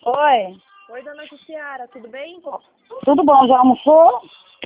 Oi. Oi, dona Jussiara, tudo bem? Tudo bom? Já almoçou?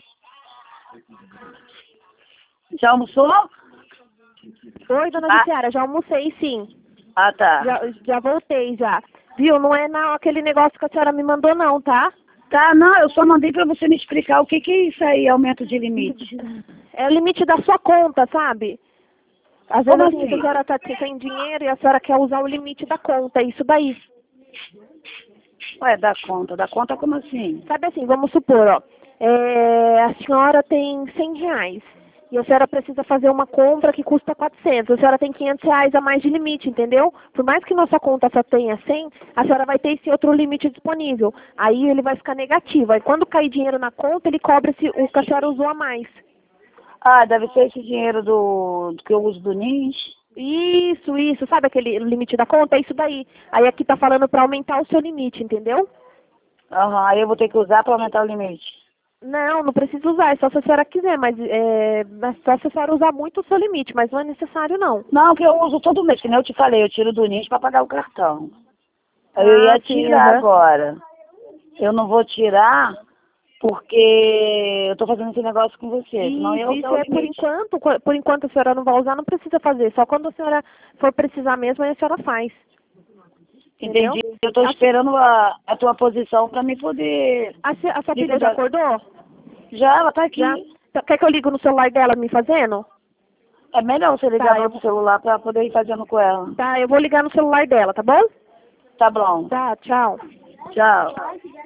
Já almoçou? Oi, dona Jussiara, já almocei sim. Ah, tá. Já voltei já. Viu? Não é aquele negócio que a senhora me mandou não, tá? Tá, não, eu só mandei pra você me explicar o que que é isso aí, aumento de limite. É o limite da sua conta, sabe? Às vezes Como assim, assim? a senhora tá sem dinheiro e a senhora quer usar o limite da conta, é isso daí. Ué, dá conta como assim? Sabe assim, vamos supor, ó, a senhora tem R$ 100 e a senhora precisa fazer uma compra que custa 400, a senhora tem R$ 500 a mais de limite, entendeu? Por mais que nossa conta só tenha 100, a senhora vai ter esse outro limite disponível. Aí ele vai ficar negativo. Aí quando cair dinheiro na conta, ele cobra o que a senhora usou a mais. Ah, deve ser esse dinheiro do que eu uso do NIS. Isso. Sabe aquele limite da conta? É isso daí. Aí aqui tá falando para aumentar o seu limite, entendeu? Aham, aí eu vou ter que usar pra aumentar o limite. Não precisa usar, é só se a senhora quiser, mas é só se a senhora usar muito o seu limite, mas não é necessário não. Não, que eu uso todo mês, que nem eu te falei, eu tiro do NIS pra pagar o cartão. Aí eu ia Sim, tirar aham. agora. Eu não vou tirar porque eu tô fazendo esse negócio com você, senão eu ia usar Isso o é limite. por enquanto a senhora não vai usar, não precisa fazer, só quando a senhora for precisar mesmo, aí a senhora faz, entendeu? Entendi. Eu tô esperando a tua posição pra me poder A sua filha já liberar. acordou? Já, ela tá aqui. Já? Quer que eu ligo no celular dela me fazendo? É melhor você ligar Tá, no celular pra poder ir fazendo com ela. eu vou ligar no celular dela, tá bom? Tá bom. Tá, tchau. Tchau.